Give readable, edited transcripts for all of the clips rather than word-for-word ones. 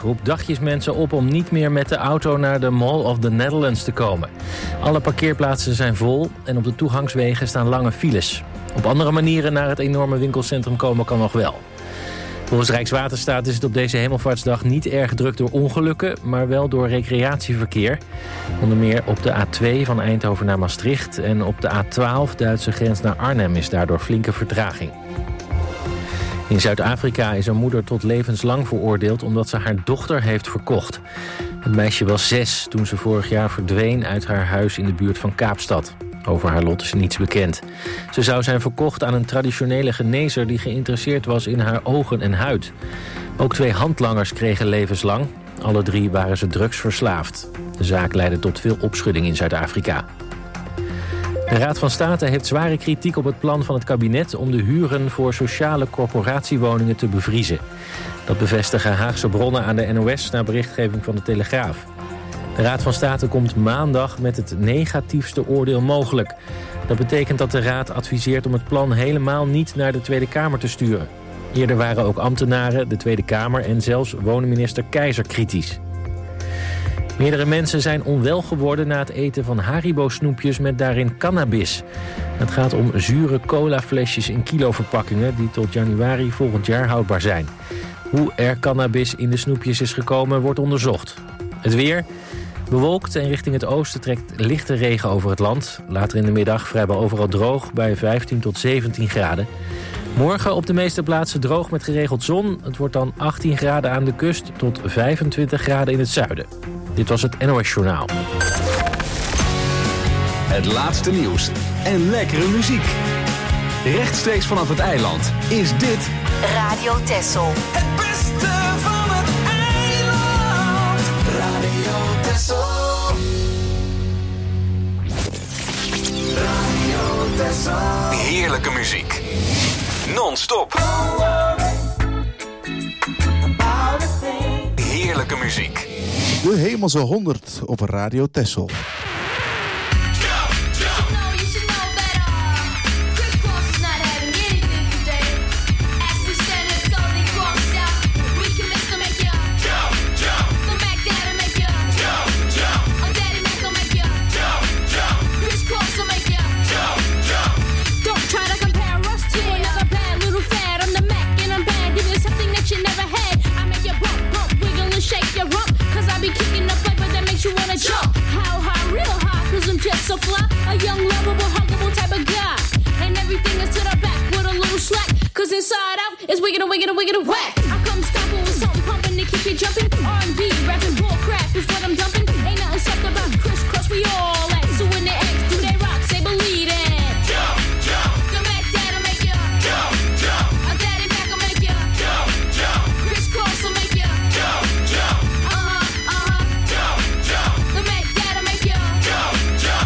roept dagjesmensen op om niet meer met de auto naar de Mall of the Netherlands te komen. Alle parkeerplaatsen zijn vol en op de toegangswegen staan lange files. Op andere manieren naar het enorme winkelcentrum komen kan nog wel. Volgens Rijkswaterstaat is het op deze Hemelvaartsdag niet erg druk door ongelukken, maar wel door recreatieverkeer. Onder meer op de A2 van Eindhoven naar Maastricht en op de A12 Duitse grens naar Arnhem is daardoor flinke vertraging. In Zuid-Afrika is een moeder tot levenslang veroordeeld omdat ze haar dochter heeft verkocht. Het meisje was 6 toen ze vorig jaar verdween uit haar huis in de buurt van Kaapstad. Over haar lot is niets bekend. Ze zou zijn verkocht aan een traditionele genezer die geïnteresseerd was in haar ogen en huid. Ook 2 handlangers kregen levenslang. Alle 3 waren ze drugsverslaafd. De zaak leidde tot veel opschudding in Zuid-Afrika. De Raad van State heeft zware kritiek op het plan van het kabinet om de huren voor sociale corporatiewoningen te bevriezen. Dat bevestigen Haagse bronnen aan de NOS na berichtgeving van de Telegraaf. De Raad van State komt maandag met het negatiefste oordeel mogelijk. Dat betekent dat de Raad adviseert om het plan helemaal niet naar de Tweede Kamer te sturen. Eerder waren ook ambtenaren, de Tweede Kamer en zelfs woningminister Keizer kritisch. Meerdere mensen zijn onwel geworden na het eten van Haribo-snoepjes met daarin cannabis. Het gaat om zure colaflesjes in kiloverpakkingen die tot januari volgend jaar houdbaar zijn. Hoe er cannabis in de snoepjes is gekomen wordt onderzocht. Het weer bewolkt en richting het oosten trekt lichte regen over het land. Later in de middag vrijwel overal droog bij 15 tot 17 graden. Morgen op de meeste plaatsen droog met geregeld zon. Het wordt dan 18 graden aan de kust tot 25 graden in het zuiden. Dit was het NOS Journaal. Het laatste nieuws en lekkere muziek. Rechtstreeks vanaf het eiland is dit Radio Texel. Het beste van het eiland. Radio Texel. Radio Texel. heerlijke muziek. Non-stop. Heerlijke muziek. De Hemelse 100 op Radio Texel. So fly, a young, lovable, huggable type of guy. And everything is to the back with a little slack. Cause inside out is wiggin' and wiggin' and wiggin' and whack. I come stomping with something pumping to keep you jumping. R&B, rapping, bull crap is what I'm dumping. Ain't nothing soft about crisscross, we all at. So when the X do they rock, say believe it. Jump, jump. The Mac Dad'll make you jump, jump. A Daddy Mac will make you jump, jump. Crisscross will make you jump, jump. Jump, jump. The Mac Dad'll make you jump, jump.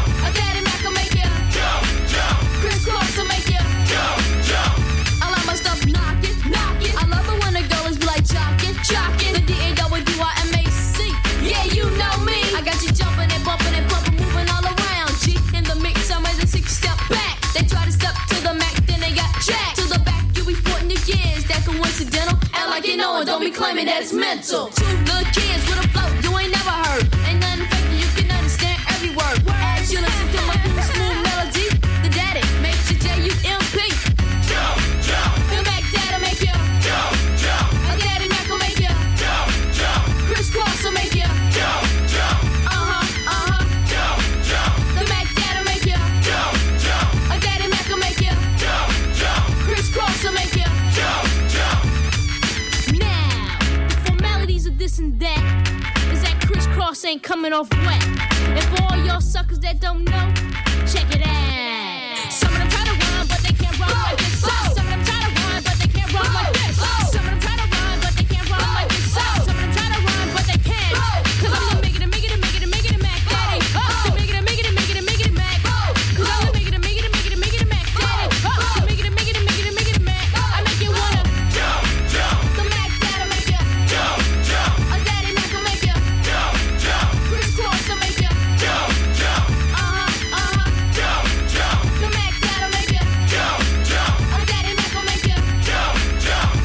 Jockin', the D-A-W-I-M-A-C. Yeah, you know me. I got you jumping and bumping and pumping, moving all around. G in the mix, I'm ready to 6-step back. They try to step to the Mac, then they got jacked. To the back, you be sporting the gears, that coincidental. And like you know it, don't be claiming that it's mental. Two little kids with a flow you ain't never heard. Ain't nothing fake, you can understand every word. As you listen to my cool, smooth melody, the daddy makes you J-U-M-P. Jump, jump. The Mac Dad'll make you jump, jump. A Daddy Mac will make you jump, jump. Crisscross will make you jump, jump. Jump, jump. The Mac Dad'll make you jump, jump. A Daddy Mac will make you jump, jump. Crisscross will make you jump, jump. Now, the formalities of this and that is that crisscross ain't coming off wet. And for all y'all suckers that don't know, check it out. Some of them try to run, but they can't run like this. Some of them try to run, but they can't run like this. Some of them try to run, but they can't run like this. Some of them try to run, but they can't. Cause I'm the make it Mac Daddy. The make it Mac. Cause I'm the make it Mac Daddy. The make it Mac. I make you wanna jump, jump. The Mac Dad'll make you jump, jump. A Daddy Mac will make you jump, jump. Crisscross will make you jump, jump. Jump, jump. The Mac Dad'll make you jump, jump. A Daddy Mac will make you jump, jump.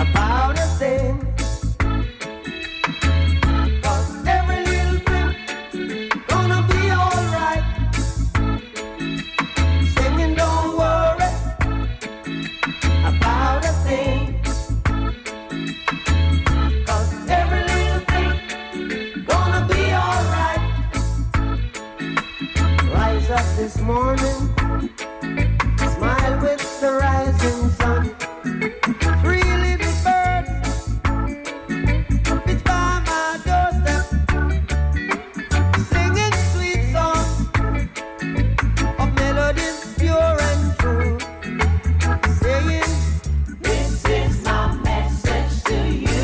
about a thing. 'Cause every little thing gonna be alright. Singing, don't worry about a thing. 'Cause every little thing gonna be alright. Rise up this morning, smile with the rising sun. Three little birds pitch by my doorstep, singing sweet songs of melodies pure and true, saying, this is my message to you.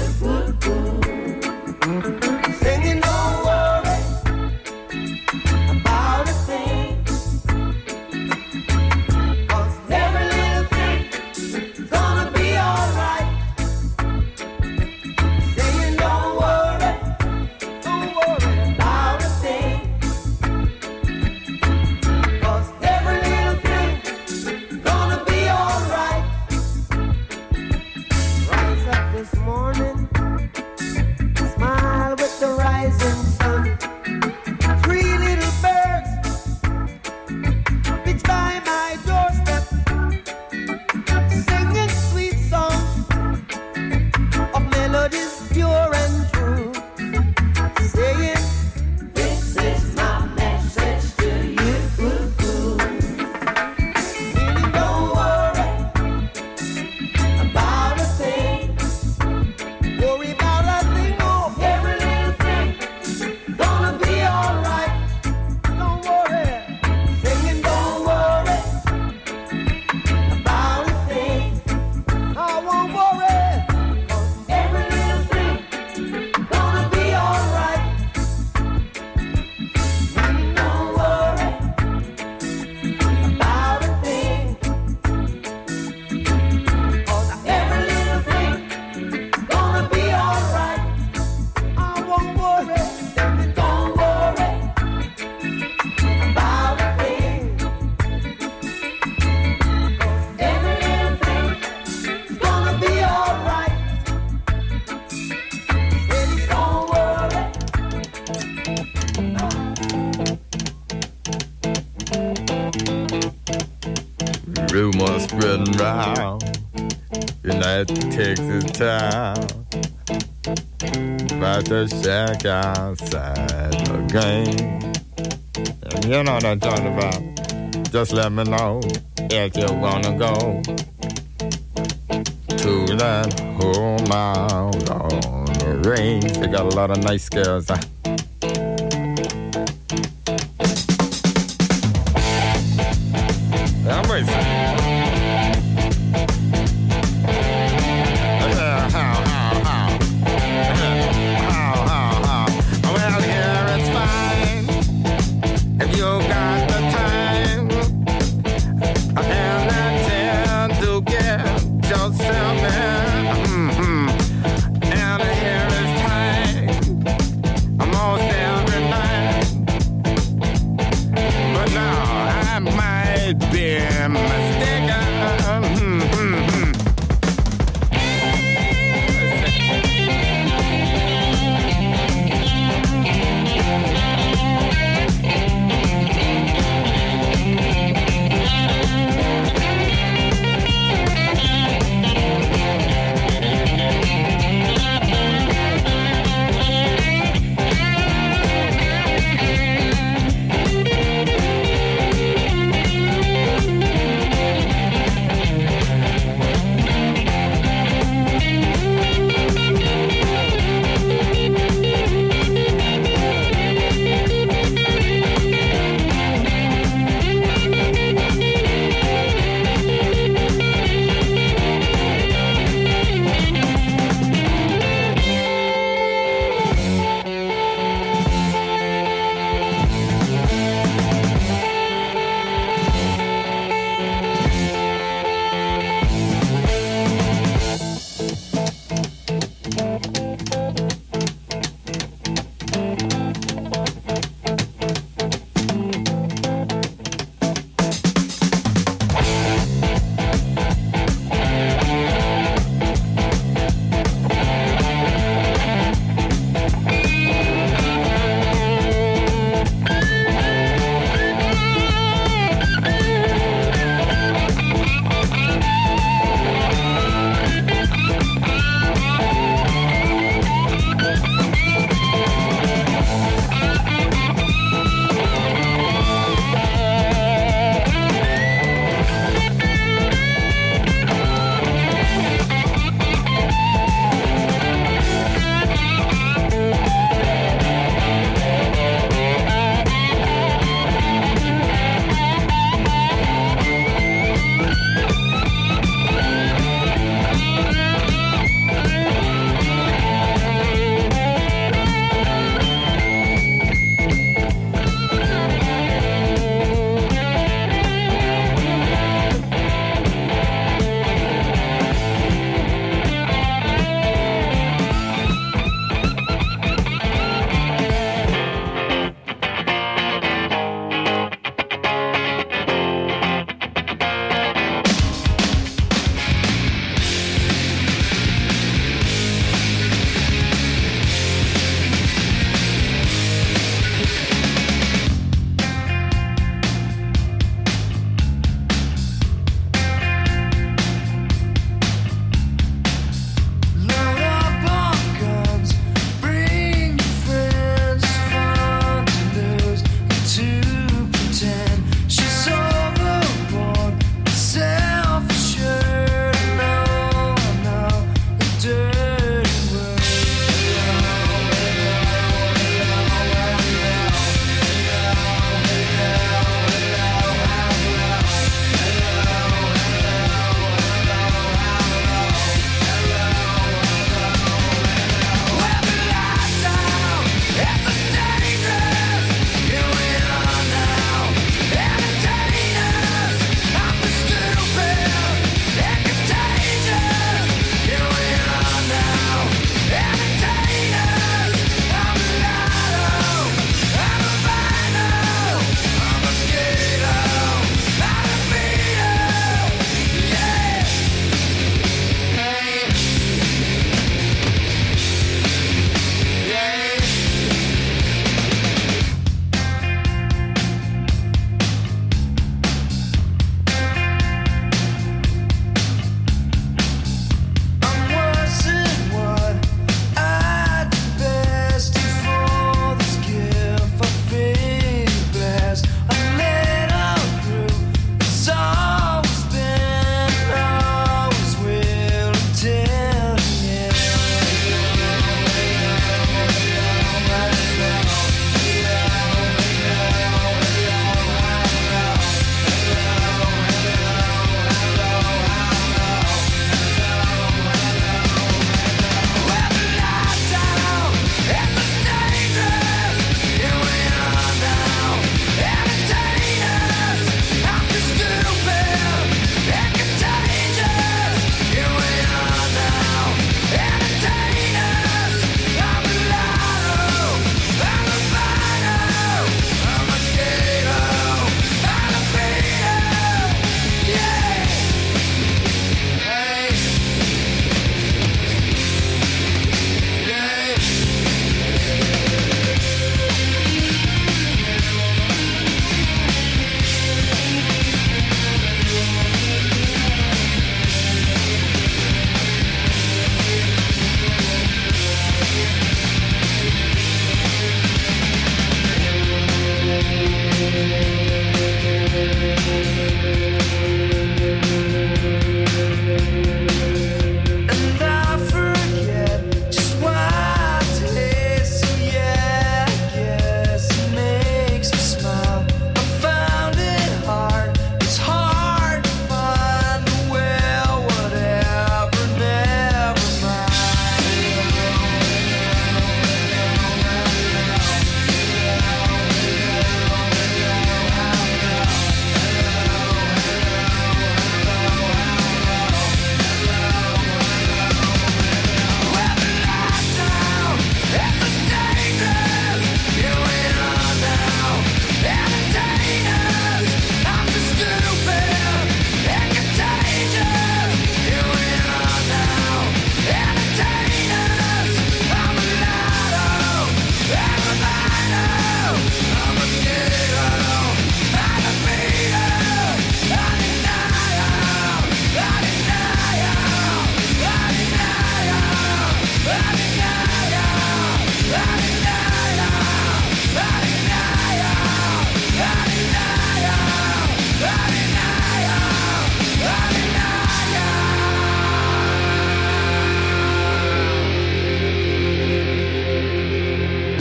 Singing, don't worry about a thing. 'Cause every little thing is gonna be alright. Saying, don't worry about a thing. 'Cause every little thing is gonna be alright. Rise up this morning, smile with the rising sun. Three little birds pitch by my doorstep, singing sweet songs of melodies pure and true, saying, this is my message to you. Meaning, don't worry about a thing. Worry about a thing, oh, every little thing gonna be alright. Don't worry, singing, don't worry about a thing. I won't worry, 'cause every little thing gonna be alright. Don't worry about a thing, 'cause every little thing gonna be alright. I won't worry, singing, don't worry about a thing. 'Cause every little thing is gonna be alright. Singing, don't worry. Rumors spreading round in that Texas town about the shack outside the game. And you know what I'm talking about. Just let me know if you wanna go to that whole mile on the range. They got a lot of nice girls. I'm racing. Well, here it's fine if you got the time and that time to get yourself in. And here it's time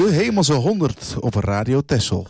De Hemelse 100 op Radio Texel.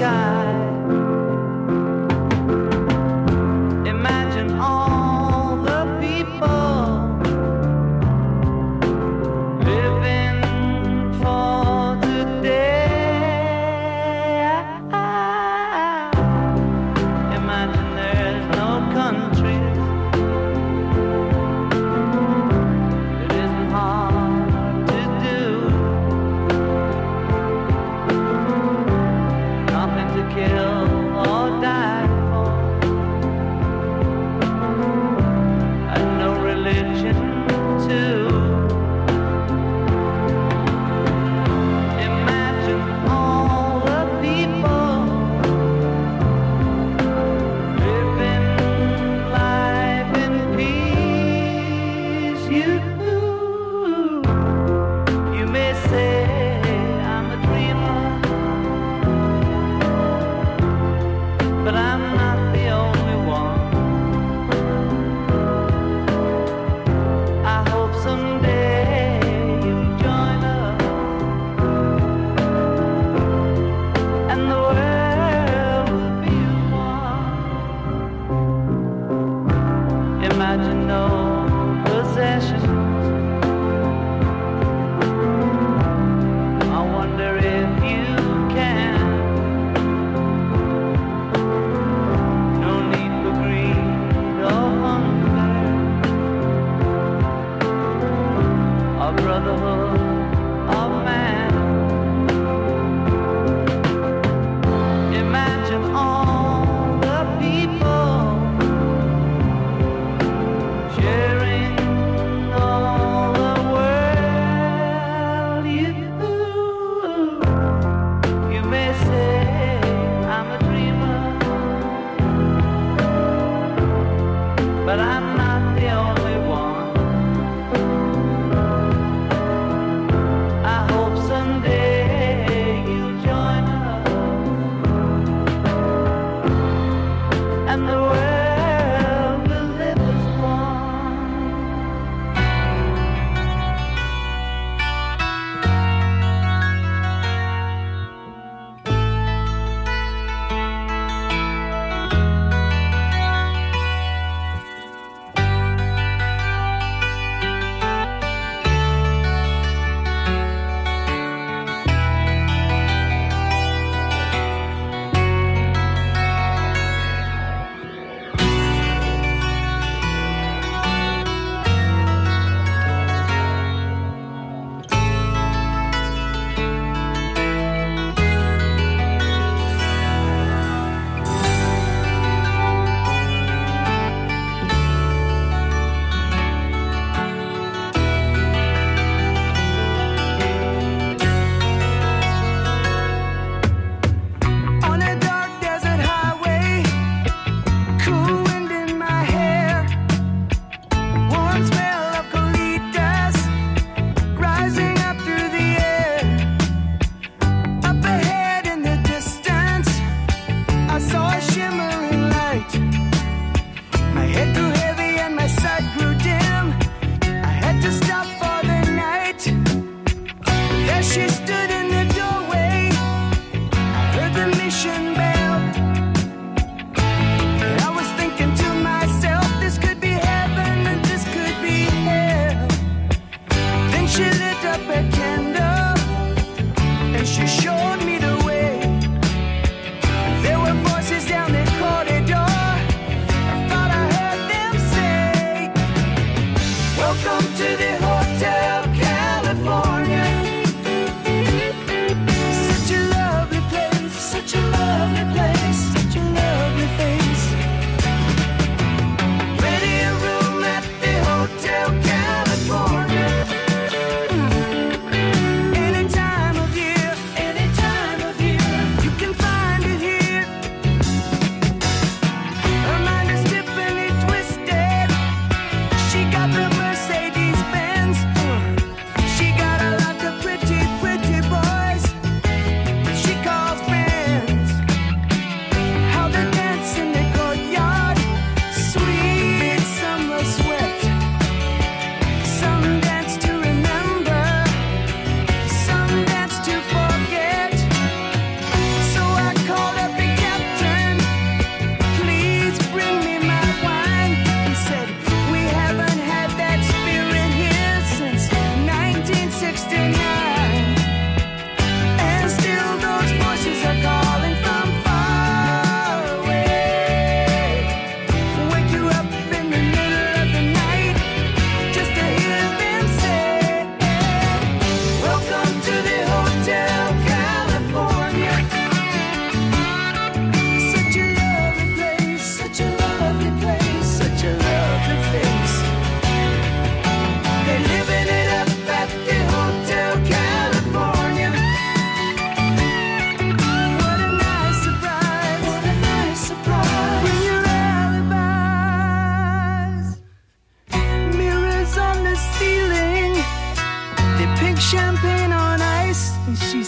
sky. Imagine all the people living for today. Imagine there's no countries. It isn't hard to do. Nothing to care.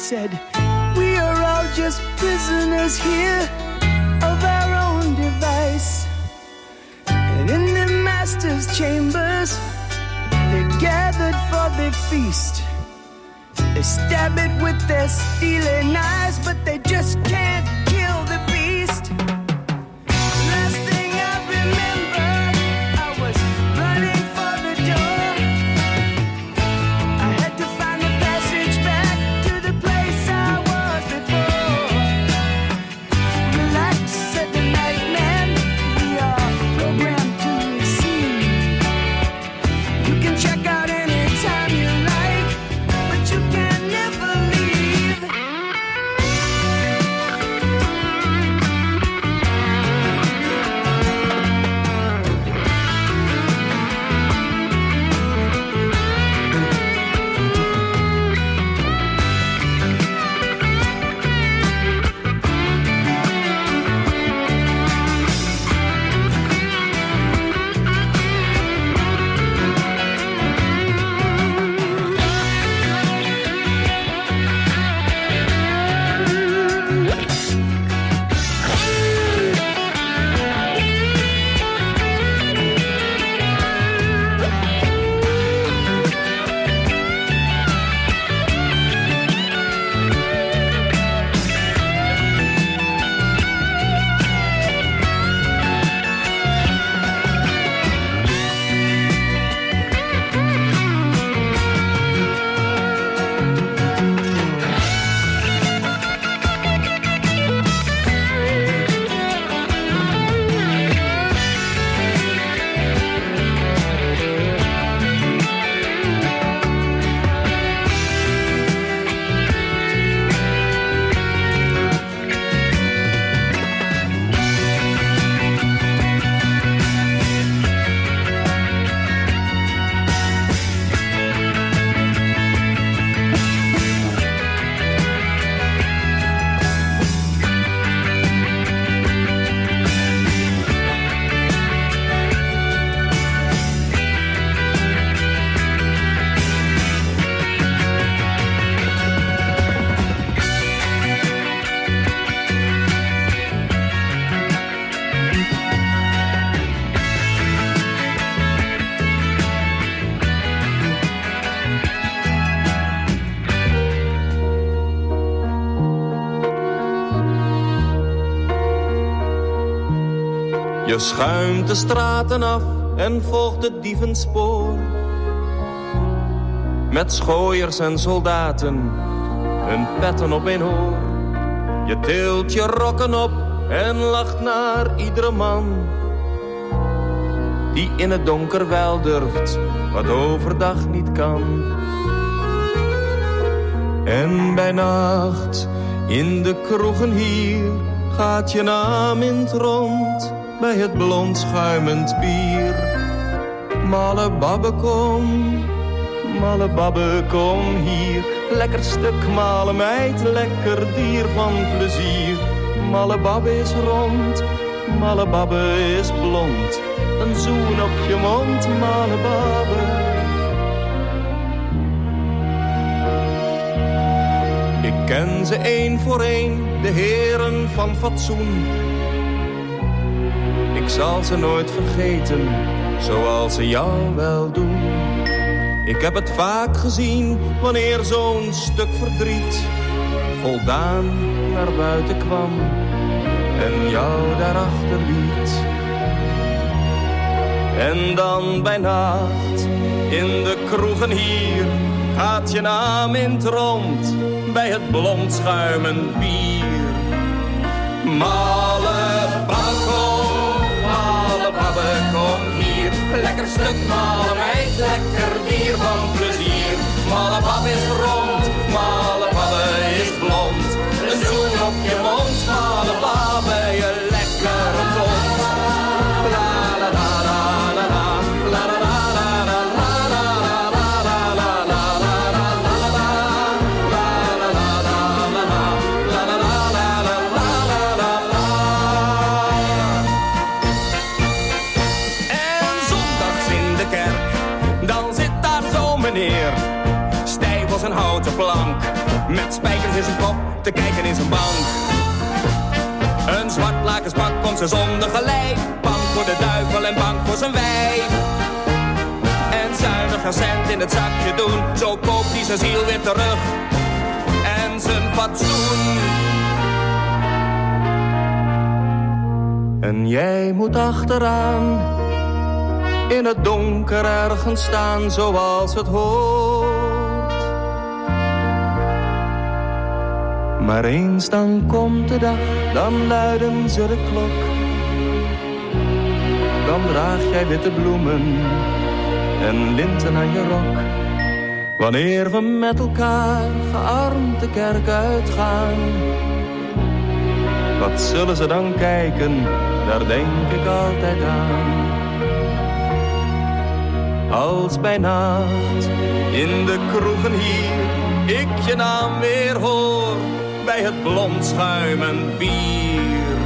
said, we are all just prisoners here of our own device. And in the master's chambers, they gathered for the feast. They stab it with their steely knives, but they just can't kill the beast. Last thing I remember, I was running for the door. I had to find the passage back to the place I was before. Relax, said the night man, we are programmed to receive. You can check out anytime you like, but you can never leave. Je schuimt de straten af en volgt het dievenspoor. Met schooiers en soldaten, hun petten op een oor. Je tilt je rokken op en lacht naar iedere man die in het donker wel durft, wat overdag niet kan. En bij nacht in de kroegen hier gaat je naam in het rond bij het blond schuimend bier. Malle babbe kom hier. Lekker stuk male meid, lekker dier van plezier. Malle babbe is rond, malle babbe is blond. Een zoen op je mond, malle babbe. Ik ken ze één voor één, de heren van fatsoen. Ik zal ze nooit vergeten, zoals ze jou wel doen. Ik heb het vaak gezien, wanneer zo'n stuk verdriet voldaan naar buiten kwam en jou daarachter liet. En dan bij nacht, in de kroegen hier, gaat je naam in het rond bij het blond schuimend bier. Malle babbe, kom hier. Lekker stuk malle meid, lekker bier van plezier. Malle babbe is rond, malle babbe is blond. Een zoen op je mond, malle babbe, je lekkere blond. La la la la la la, la la la la la la la la la la la la met spijkers in zijn kop, te kijken in zijn bank. Een zwart lakenspak komt ze zonder gelijk, bang voor de duivel en bang voor zijn wijf. En zuinig een cent in het zakje doen, zo koopt hij zijn ziel weer terug. En zijn fatsoen. En jij moet achteraan, in het donker ergens staan zoals het hoort. Maar eens dan komt de dag, dan luiden ze de klok. Dan draag jij witte bloemen en linten aan je rok. Wanneer we met elkaar gearmd de kerk uitgaan, wat zullen ze dan kijken, daar denk ik altijd aan. Als bij nacht in de kroegen hier ik je naam weer hoor, bij het blond schuimend bier.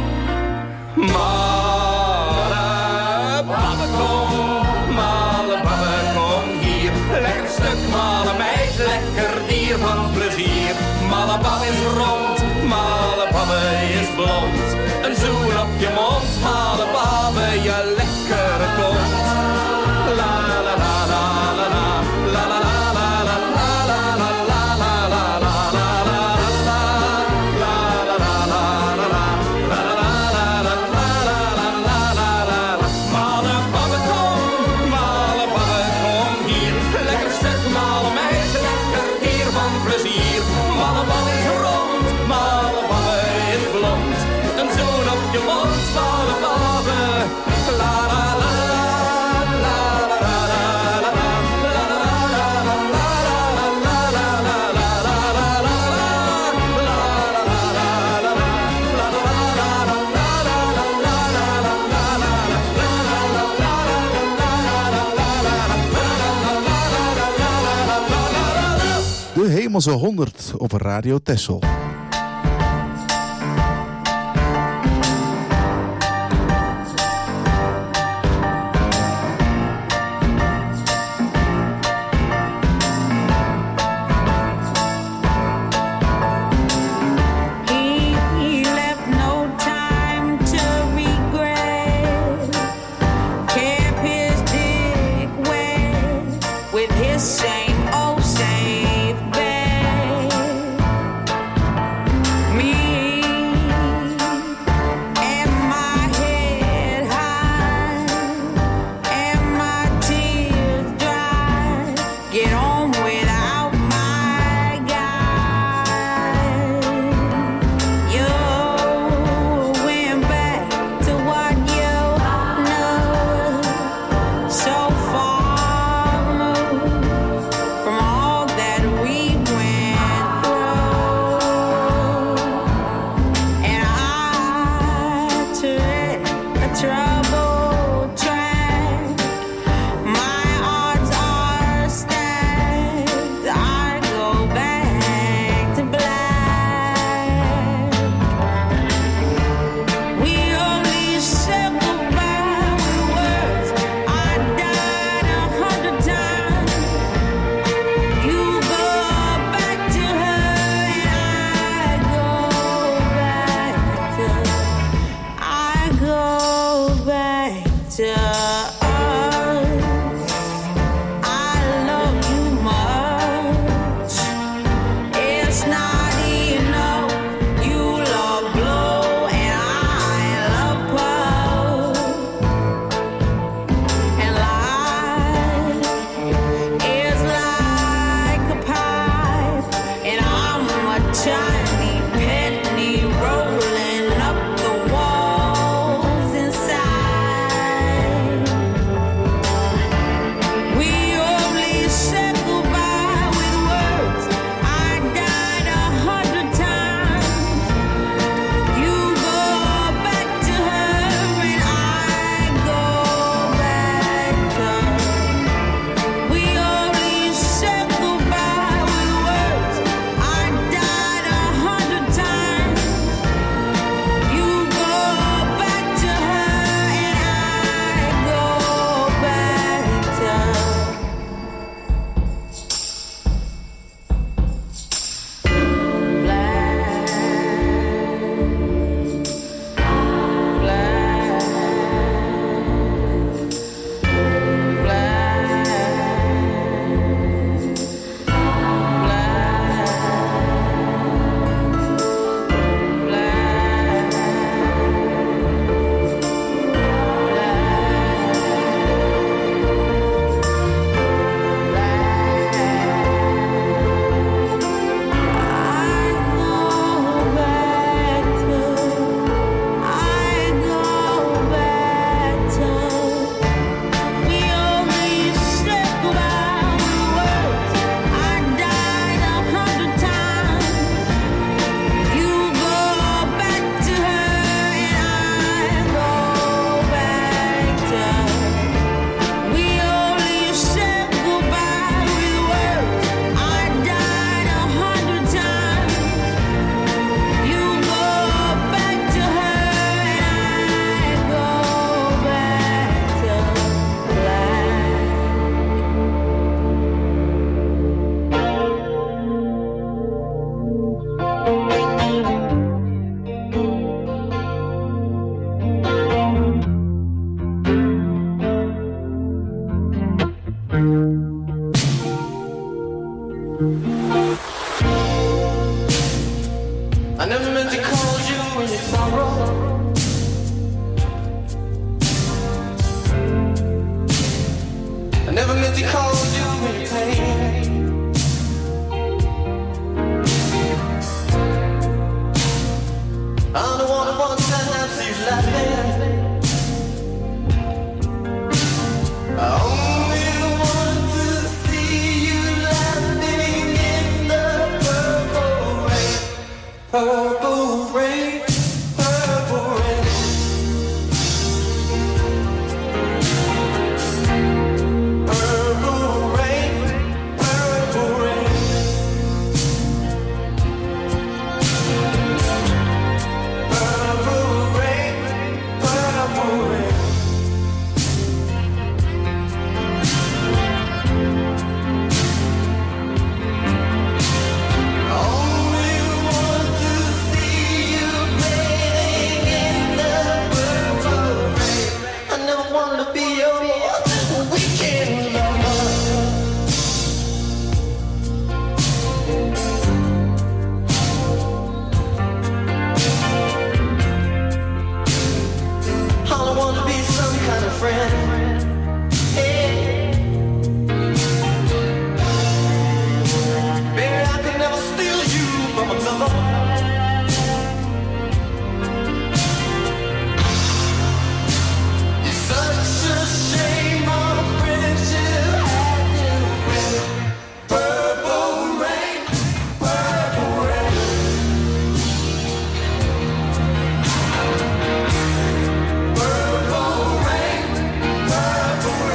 Malle babbe kom, malle babbe kom hier. Lekker stuk malle meid, lekker dier van plezier. Malle babbe is rond, malle babbe is blond. Een zoen op je mond, malle babbe, je lekkere kont. La la la la la la, la la la la la la la la la la la la. De Hemelse 100 op Radio Texel. never meant to call you in your sorrow. I never meant to call you in your pain. I'm the one who wants to see you laughing. I only want to see you laughing in the purple rain. Purple rain, purple rain. Purple rain, purple rain. Purple rain, purple rain. Friend, hey. Baby, I could never steal you from another. It's such a shame our friendship had to end. Purple rain, purple rain. Purple rain. Purple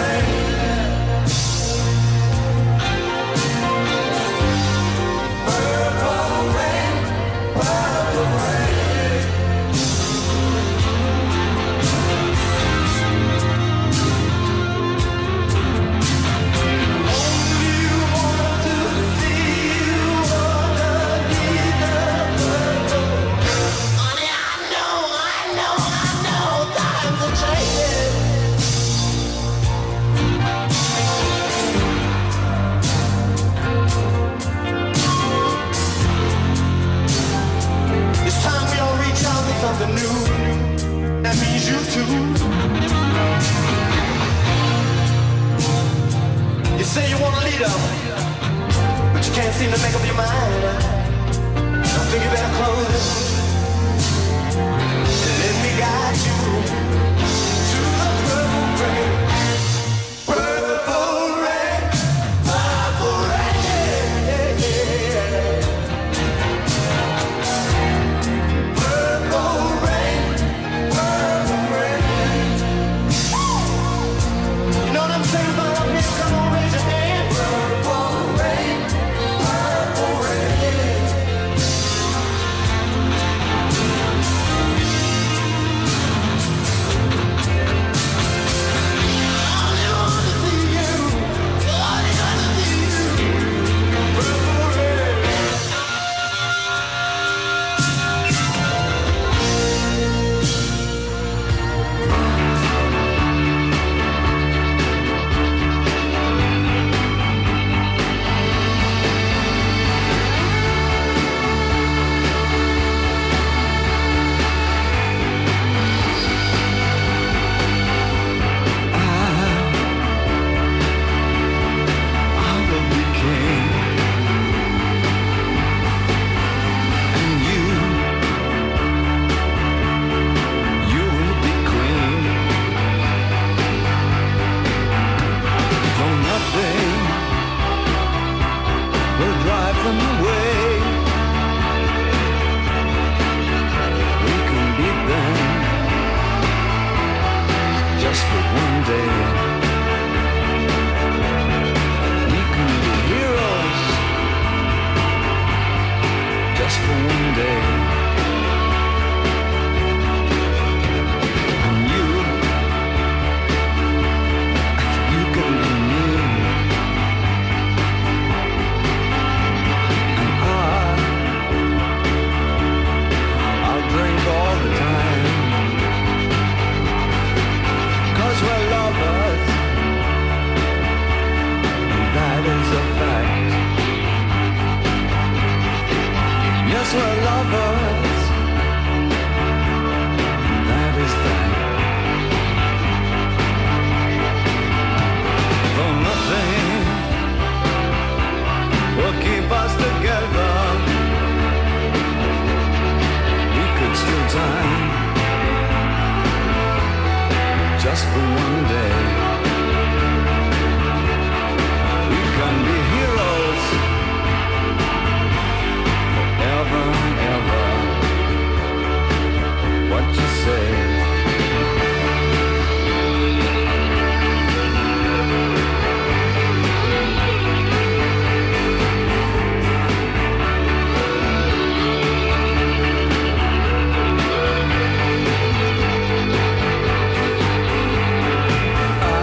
something new, that means you too. You say you want a leader, but you can't seem to make up your mind. I think you better close it and let me guide you to the purple rain. Purple rain, purple rain, yeah, yeah. Come on, raise your hand. Purple rain, purple rain. We're lovers. just for one day. We can be heroes forever and ever. What you say? I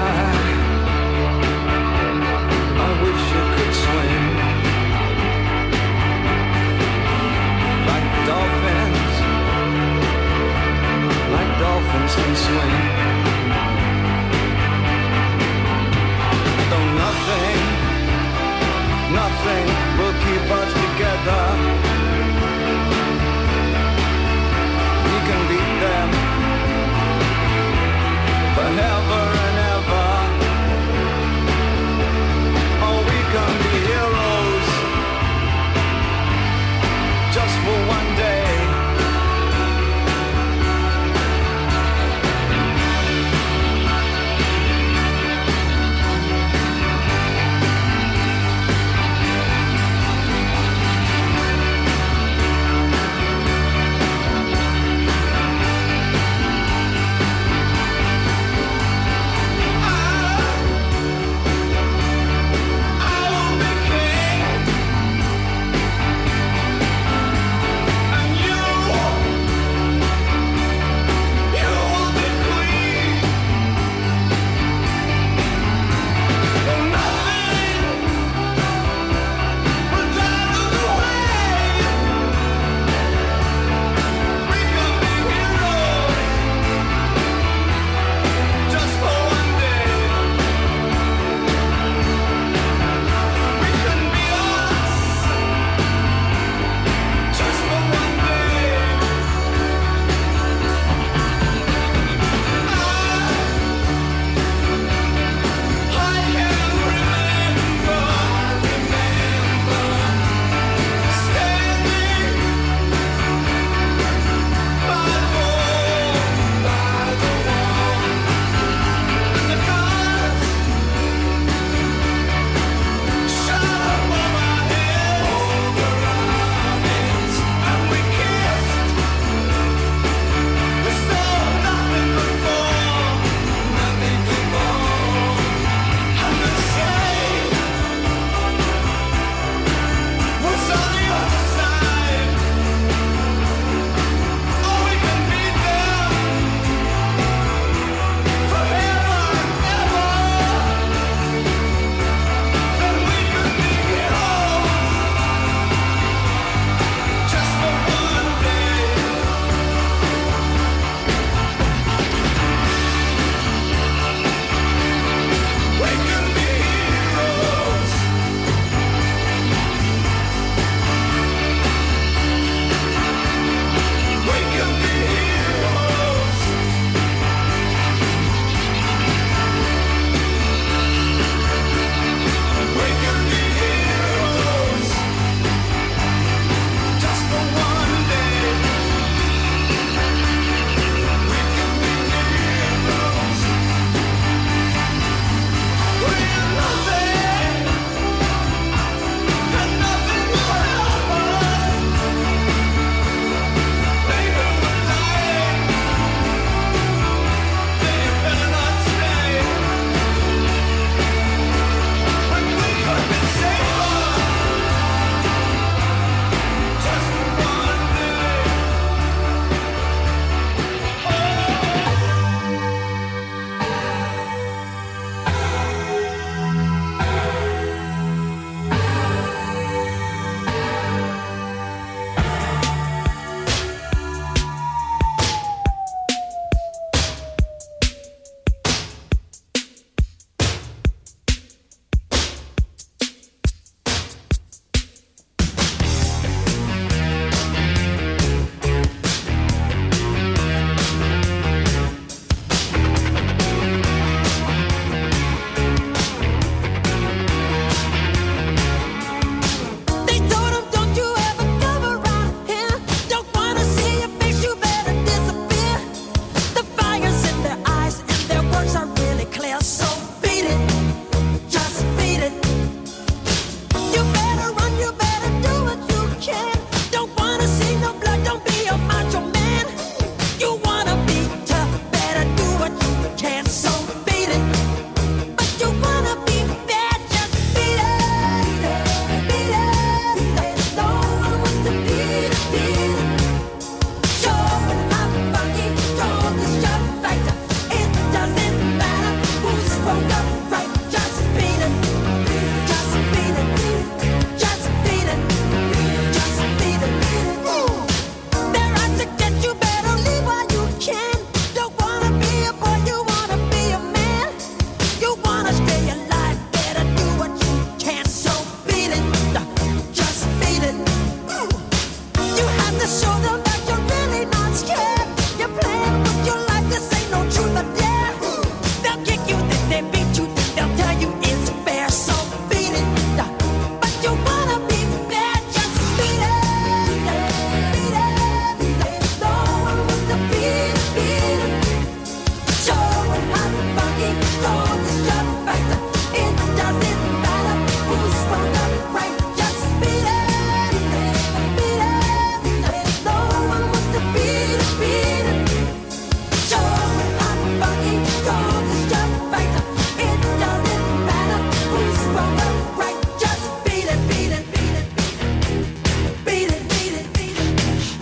wanna see no blood, don't be a macho man. You wanna be tough, better do what you can, so beat it. But you wanna be bad, just beat it. Beat it. No one wants to beat it, beat it. Show it how funky, show the shot fighter. It doesn't matter who's wrong or right, just beat it. Just beat it. Just beat it. Just beat it. They're out to get you, better leave while you can. Don't wanna be a boy, you wanna be a man. You wanna stay alive, better do what you can. So beat it, just beat it. You have to show them that you're really not scared. You're playing with your life, this ain't no truth or dare. They'll kick you, then they beat you, then they'll tell you it's fair. So beat it, but you wanna be bad, just beat it. Beat it. No one wants to beat it, beat it. Show it how funky, show the shot fighter. It doesn't matter who's wrong or right, just beat it. Beat it. No one wants to beat it, beat it. Show it how funky, show the shot fighter. It doesn't matter who's wrong or right, just beat it, beat it, beat it, beat it, beat it, beat it, beat it.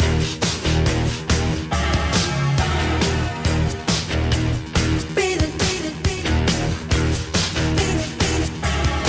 Beat it, beat it, beat it. Beat it, beat it.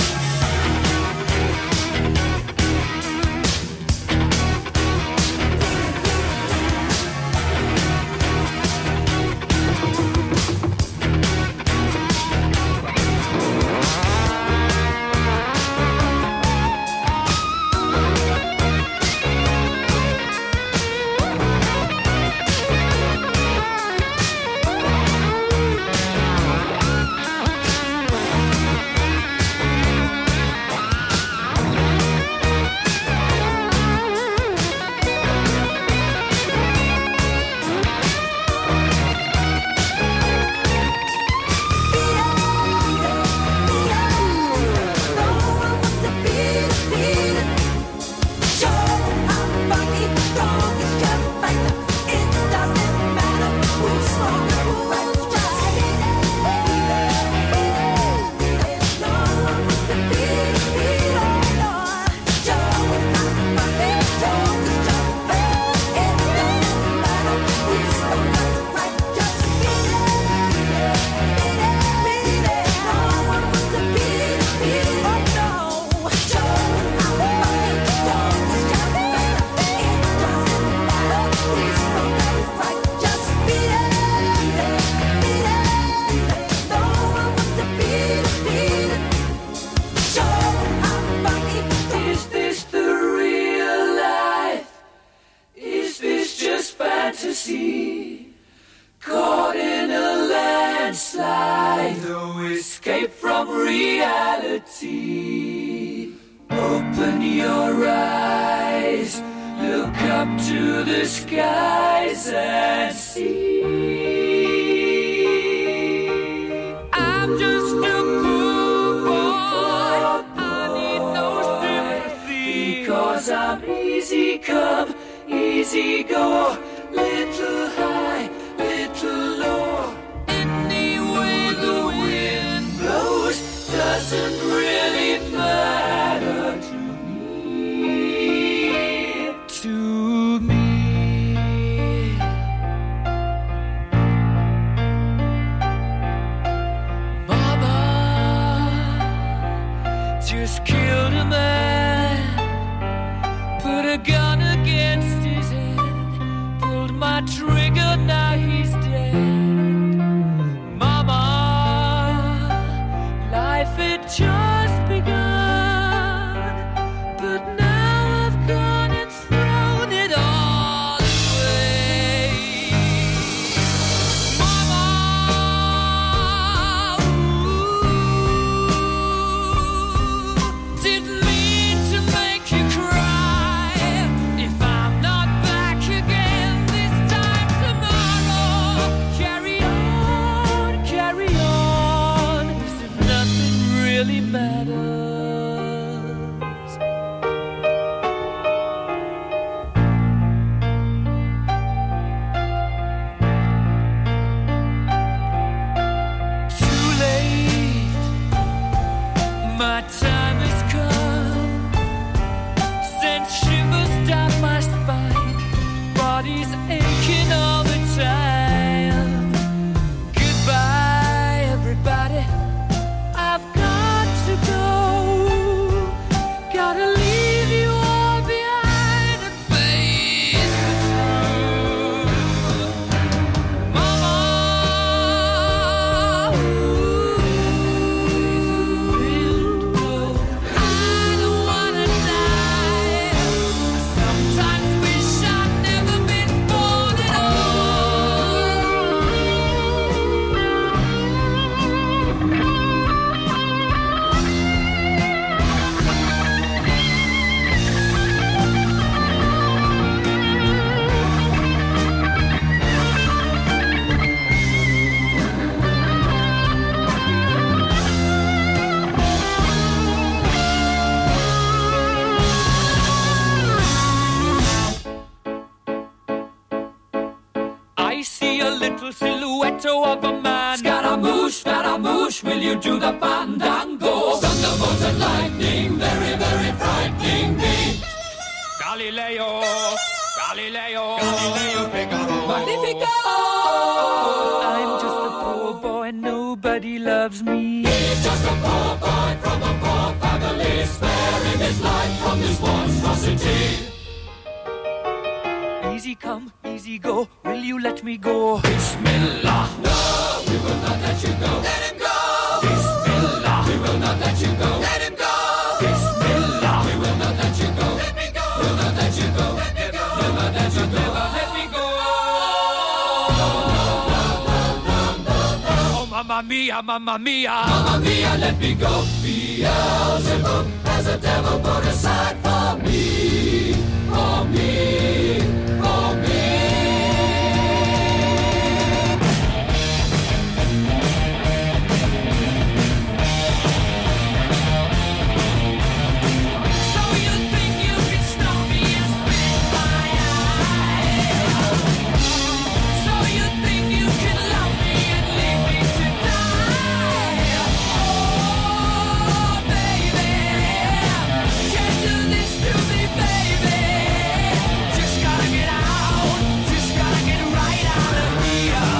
Is this the real life? Is this just fantasy? Caught in a landslide, no escape from reality. Open your eyes, look up to the skies and see. I'm just a poor boy, I need no sympathy, because I'm easy come, easy go, little high, little low. Any way the wind blows doesn't really matter to me. To me. Mama just killed a man, put a gun against his head, pulled my trigger, now he's dead. Mama, life had just begun, but now I've gone and thrown it all away. Mama, didn't mean to make you cry. If I'm not back again this time, body's aching all the time. Goodbye, everybody. I've got to go. Gotta leave you all behind and face the truth. Mama, I don't wanna die. I sometimes wish I'd never been born at all. I see a little silhouette of a man. Scaramouche, will you do the fandango? Thunderbolts and lightning, very, very frightening me. Galileo, Figaro. Magnifico! I'm just a poor boy, nobody loves me. He's just a poor boy from a poor family, sparing his life from this monstrosity. Easy come, easy go, will you let me go? Bismillah. No, we will not let you go. Let him go. Bismillah. We will not let you go. Let him go. Bismillah. We will not let you go. Let me go. We'll not let you go. Let me go. We'll not let you go. Let me go. Oh, mamma mia, mamma mia. Mamma mia, let me go. Beelzebub has a devil put aside for me. For me. For me. So you think you can stop me and spit my eye? So you think you can love me and leave me to die? Oh, baby, can't do this to me, baby. Just gotta get out, just gotta get right out of here.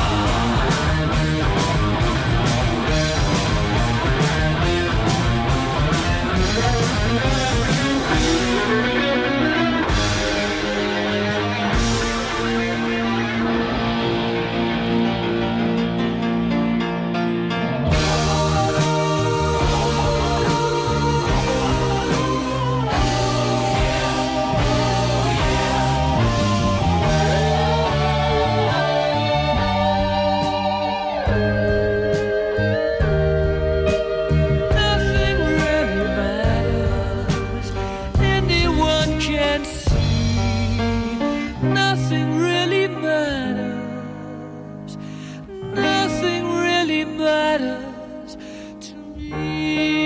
Nothing really matters. Anyone can see. Nothing really matters. Nothing really matters to me.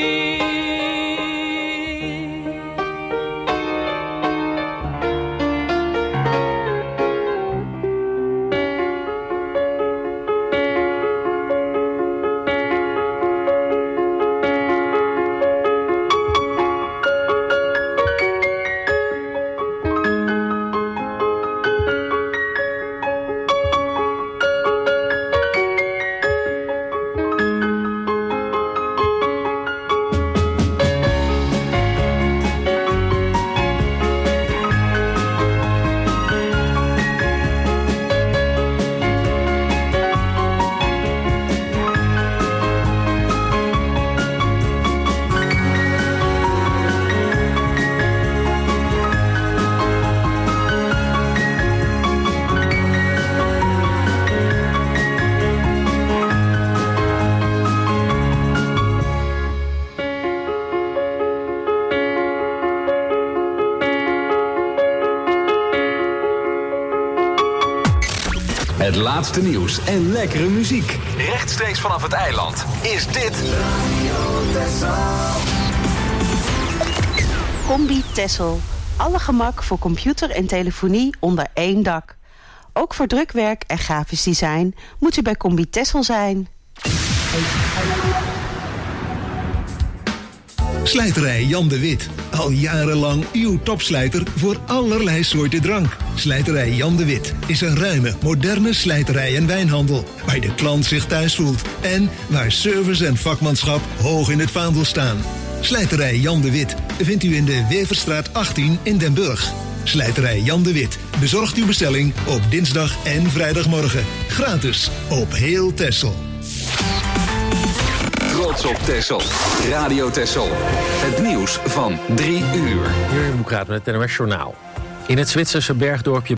Het laatste nieuws en lekkere muziek. Rechtstreeks vanaf het eiland is dit... Combi Tessel. Alle gemak voor computer en telefonie onder één dak. Ook voor drukwerk en grafisch design moet u bij Combi Tessel zijn. Slijterij Jan de Wit. Al jarenlang uw topslijter voor allerlei soorten drank. Slijterij Jan de Wit is een ruime, moderne slijterij en wijnhandel. Waar de klant zich thuis voelt. En waar service en vakmanschap hoog in het vaandel staan. Slijterij Jan de Wit vindt u in de Weverstraat 18 in Den Burg. Slijterij Jan de Wit bezorgt uw bestelling op dinsdag en vrijdagmorgen. Gratis op heel Texel. Trots op Texel. Radio Texel. Het nieuws van 3 uur. Jurjen Boekraat met het NOS Journaal. In het Zwitserse bergdorpje